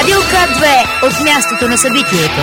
Радио К2 от мястото на събитието.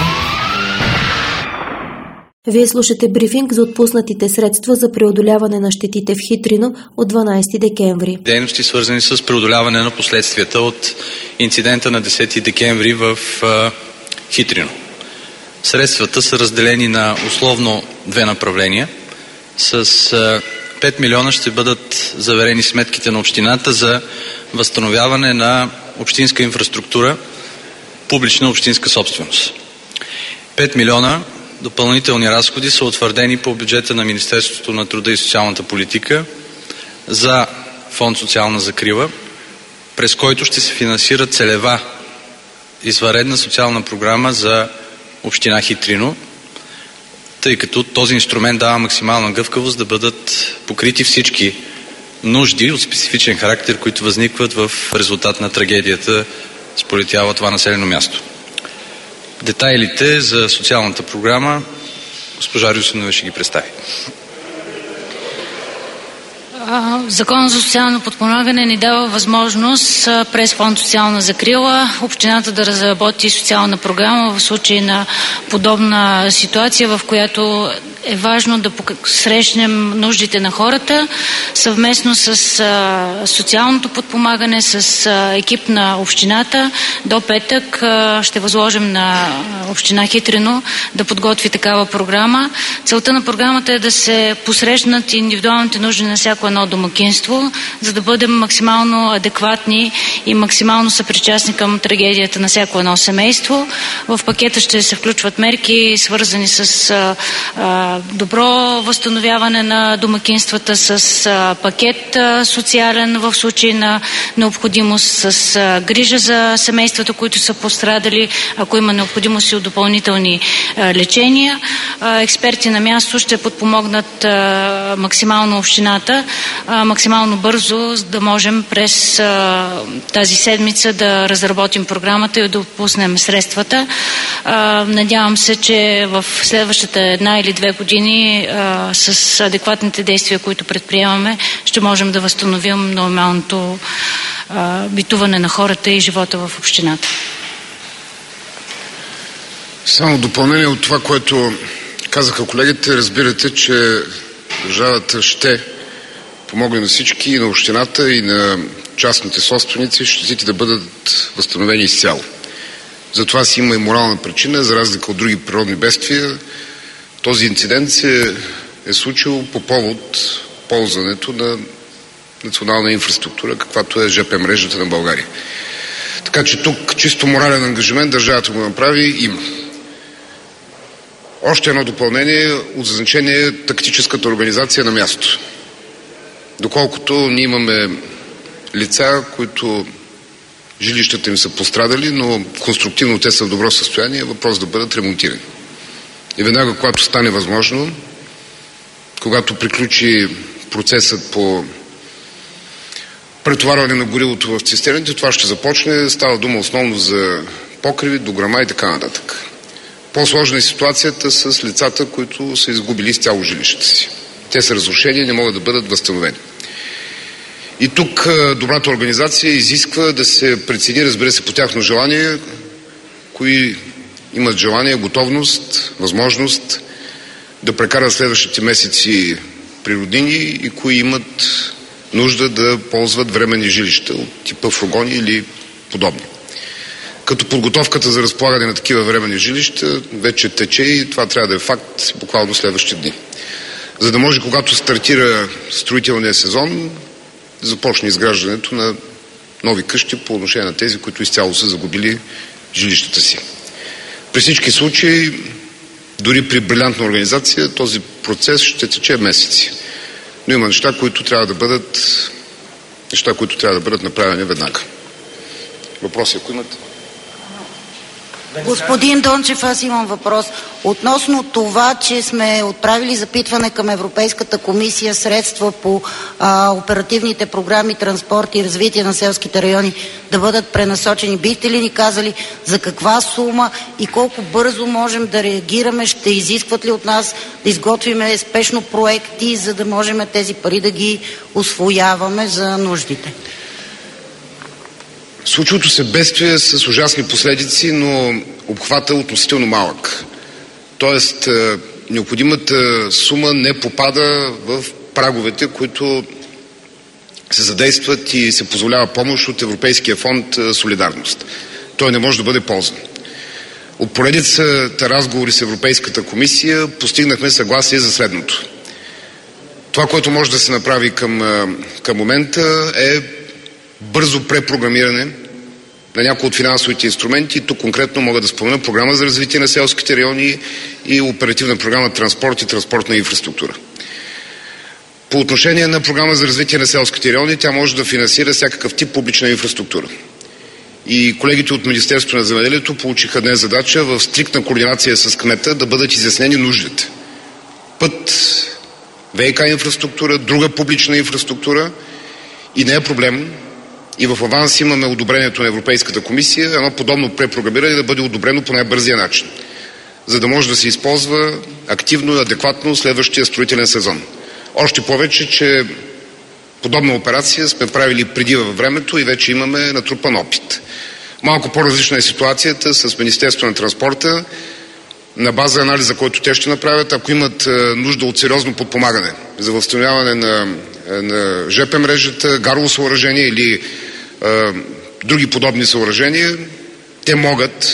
Вие слушате брифинг за отпуснатите средства за преодоляване на щетите в Хитрино от 12 декември. Дейности, свързани с преодоляване на последствията от инцидента на 10 декември в Хитрино. Средствата са разделени на условно две направления. С 5 милиона ще бъдат заверени сметките на общината за възстановяване на общинска инфраструктура, публична общинска собственост. 5 милиона допълнителни разходи са утвърдени по бюджета на Министерството на труда и социалната политика за фонд социална закрила, през който ще се финансира целева извънредна социална програма за община Хитрино, тъй като този инструмент дава максимална гъвкавост да бъдат покрити всички нужди от специфичен характер, които възникват в резултат на трагедията, сполетяла това населено място. Детайлите за социалната програма госпожа Рюсинова ще ги представи. Законът за социално подпомагане ни дава възможност през фонд социална закрила общината да разработи социална програма в случай на подобна ситуация, в която е важно да срещнем нуждите на хората съвместно с социалното подпомагане, с екип на общината. До петък ще възложим на община Хитрино да подготви такава програма. Целта на програмата е да се посрещнат индивидуалните нужди на всяко едно домакинство, за да бъдем максимално адекватни и максимално съпричастни към трагедията на всяко едно семейство. В пакета ще се включват мерки, свързани с добро възстановяване на домакинствата, с пакет социален в случай на необходимост, с грижа за семействата, които са пострадали, ако има необходимост и от допълнителни лечения. Експерти на място ще подпомогнат максимално общината, максимално бързо, за да можем през тази седмица да разработим програмата и да отпуснем средствата. Надявам се, че в следващата 1 или 2 години с адекватните действия, които предприемаме, ще можем да възстановим нормалното битуване на хората и живота в общината. Само допълнение от това, което казаха колегите, разбирате, че държавата ще помогне на всички, и на общината, и на частните собственици, щетите да бъдат възстановени изцяло. Затова си има и морална причина, за разлика от други природни бедствия. Този инцидент се е случил по повод ползването на национална инфраструктура, каквато е ЖП мрежата на България. Така че тук чисто морален ангажимент държавата го направи. И още едно допълнение от значение е тактическата организация на място. Доколкото ние имаме лица, които жилищата им са пострадали, но конструктивно те са в добро състояние, въпрос да бъдат ремонтирани. И веднага, когато стане възможно, когато приключи процесът по претоварване на горивото в цистерните, това ще започне. Става дума основно за покриви, дограма и така нататък. По-сложна е ситуацията с лицата, които са изгубили изцяло жилищата си. Те са разрушени и не могат да бъдат възстановени. И тук добрата организация изисква да се прецени, разбира се, по тяхно желание, кои имат желание, готовност, възможност да прекарат следващите месеци при роднини и кои имат нужда да ползват временни жилища от типа фургони или подобни. Като подготовката за разполагане на такива временни жилища вече тече и това трябва да е факт буквално следващите дни. За да може, когато стартира строителния сезон, да започне изграждането на нови къщи по отношение на тези, които изцяло са загубили жилищата си. При всички случаи, дори при брилянтна организация, този процес ще тече месеци. Но има неща, които трябва да бъдат направени веднага. Въпроси, ако имате? Господин Дончев, аз имам въпрос. Относно това, че сме отправили запитване към Европейската комисия средства по оперативните програми транспорт и развитие на селските райони да бъдат пренасочени, бихте ли ни казали за каква сума и колко бързо можем да реагираме? Ще изискват ли от нас да изготвиме спешно проекти, за да можем тези пари да ги усвояваме за нуждите? Случилото се бедствие с ужасни последици, но обхвата е относително малък. Тоест, необходимата сума не попада в праговете, които се задействат и се позволява помощ от Европейския фонд Солидарност. Той не може да бъде ползван. От поредицата разговори с Европейската комисия постигнахме съгласие за следното. Това, което може да се направи към момента, е бързо препрограмиране на някои от финансовите инструменти. Тук конкретно мога да спомена Програма за развитие на селските райони и Оперативна програма Транспорт и транспортна инфраструктура. По отношение на Програма за развитие на селските райони, тя може да финансира всякакъв тип публична инфраструктура. И колегите от Министерството на земеделието получиха днес задача в стриктна координация с кмета да бъдат изяснени нуждите. Път, ВиК инфраструктура, друга публична инфраструктура, и не е проблем. И в аванс имаме одобрението на Европейската комисия, едно подобно препрограмиране да бъде одобрено по най-бързия начин, за да може да се използва активно и адекватно следващия строителен сезон. Още повече, че подобна операция сме правили преди във времето и вече имаме натрупан опит. Малко по-различна е ситуацията с Министерството на транспорта, на база анализа, който те ще направят, ако имат нужда от сериозно подпомагане за възстановяване на ЖП мрежата, гарово съоръжение или други подобни съоръжения, те могат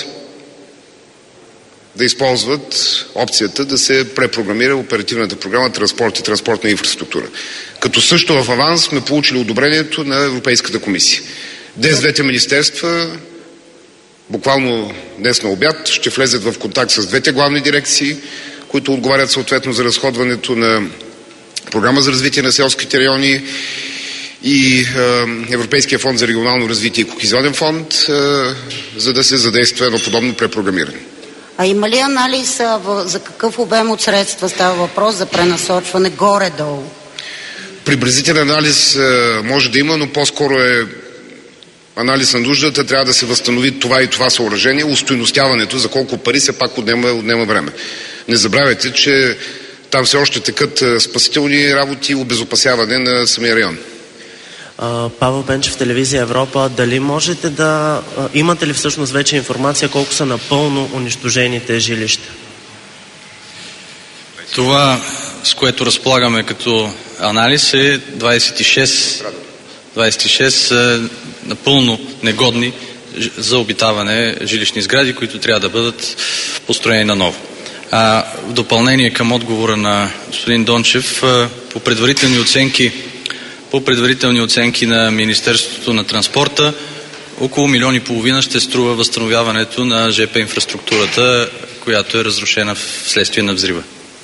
да използват опцията да се препрограмира оперативната програма Транспорт и транспортна инфраструктура. Като също в аванс сме получили одобрението на Европейската комисия. Днес двете министерства, буквално днес на обяд, ще влезат в контакт с двете главни дирекции, които отговарят съответно за разходването на Програма за развитие на селските райони и Европейския фонд за регионално развитие и Кохезионен фонд, за да се задейства едно подобно препрограмиране. А има ли анализ за какъв обем от средства става въпрос за пренасочване горе-долу? Приблизителен анализ може да има, но по-скоро е анализ на нуждата. Трябва да се възстанови това и това съоръжение. Устойностяването за колко пари все пак отнема време. Не забравяйте, че там все още текат спасителни работи и обезопасяване на самия район. Павел Пенчев, Телевизия Европа. Дали можете да... имате ли всъщност вече информация колко са напълно унищожените жилища? Това, с което разполагаме като анализ, е 26 напълно негодни за обитаване жилищни сгради, които трябва да бъдат построени наново. В допълнение към отговора на господин Дончев, по предварителни оценки на Министерството на транспорта, около 1,5 милиона ще струва възстановяването на ЖП инфраструктурата, която е разрушена вследствие на взрива.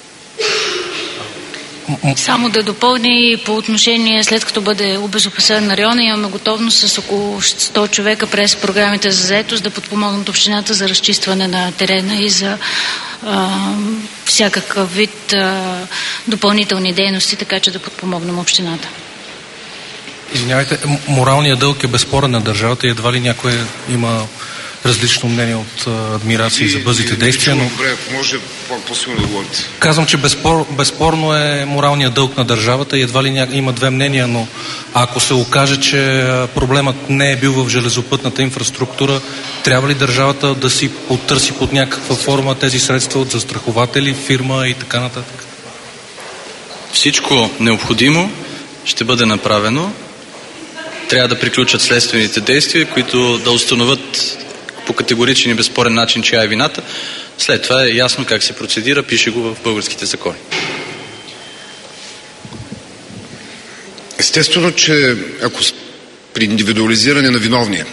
Само да допълня и по отношение, след като бъде обезопасен на района, имаме готовност с около 100 човека през програмите за заетост да подпомогнат общината за разчистване на терена и за всякакъв вид допълнителни дейности, така че да подпомогнем общината. Извинявайте, моралният дълг е безспорен на държавата и едва ли някой има различно мнение от адмирации за бързите действия, но... Добре, може по-силно да говорите. Казвам, че безспорно е моралният дълг на държавата и едва ли има две мнения, но ако се окаже, че проблемът не е бил в железопътната инфраструктура, трябва ли държавата да си потърси под някаква форма тези средства от застрахователи, фирма и така нататък? Всичко необходимо ще бъде направено. Трябва да приключат следствените действия, които да установят по категоричен и безспорен начин, чия е вината. След това е ясно как се процедира, пише го в българските закони. Естествено, че ако при индивидуализиране на виновния,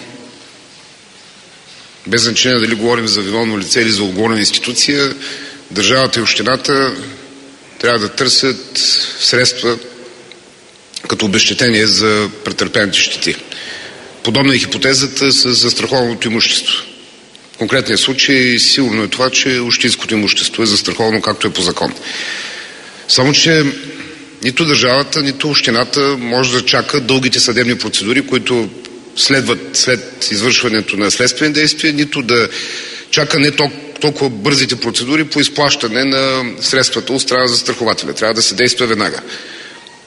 без значение дали говорим за виновно лице или за отговорна институция, държавата и общината трябва да търсят средства като обезщетение за претърпените щети. Подобна е хипотезата с застрахованото имущество. В конкретния случай сигурно е това, че общинското имущество е застраховано както е по закон. Само че нито държавата, нито общината може да чака дългите съдебни процедури, които следват след извършването на следствени действия, нито да чака не толкова бързите процедури по изплащане на средствата от страна за застрахователя. Трябва да се действа веднага.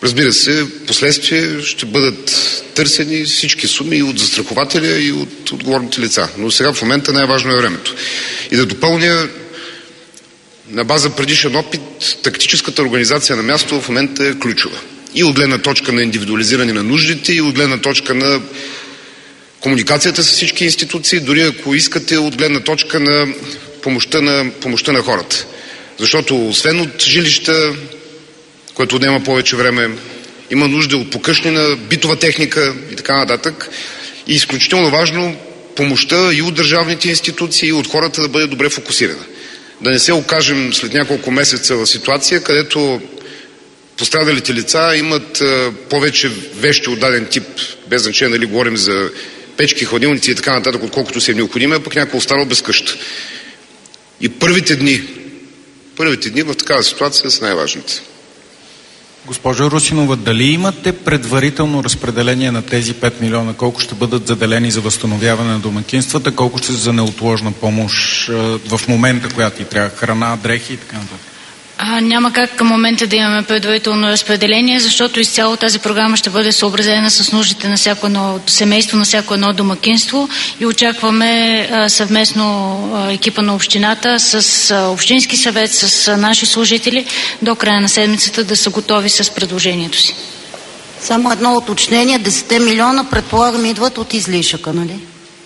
Разбира се, последствие ще бъдат търсени всички суми и от застрахователя, и от отговорните лица. Но сега в момента най-важно е времето. И да допълня, на база предишен опит, тактическата организация на място в момента е ключова. И от гледна точка на индивидуализиране на нуждите, и от гледна точка на комуникацията с всички институции, дори ако искате от гледна точка на помощта на хората. Защото освен от жилища, което отнема повече време, има нужда от покъщнина, битова техника и така нататък. И изключително важно помощта и от държавните институции, и от хората да бъде добре фокусирана. Да не се окажем след няколко месеца в ситуация, където пострадалите лица имат повече вещи от даден тип, без значение дали говорим за печки, хладилници и така нататък, отколкото си е необходимо, а пък някой останал без къща. И първите дни в такава ситуация са най-важните. Госпожо Русинова, дали имате предварително разпределение на тези 5 милиона? Колко ще бъдат заделени за възстановяване на домакинствата, колко ще са за неотложна помощ в момента, която и трябва? Храна, дрехи и така нататък? Няма как към момента да имаме предварително разпределение, защото изцяло тази програма ще бъде съобразена с нуждите на всяко едно семейство, на всяко едно домакинство и очакваме съвместно екипа на общината с общински съвет, с наши служители до края на седмицата да са готови с предложението си. Само едно уточнение, 10 милиона предполагам идват от излишъка, нали?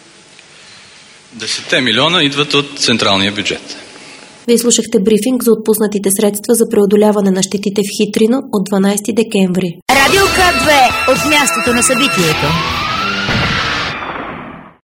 10 милиона идват от централния бюджет. Вие слушахте брифинг за отпуснатите средства за преодоляване на щетите в Хитрино от 12 декември. Радио К2 от мястото на събитието.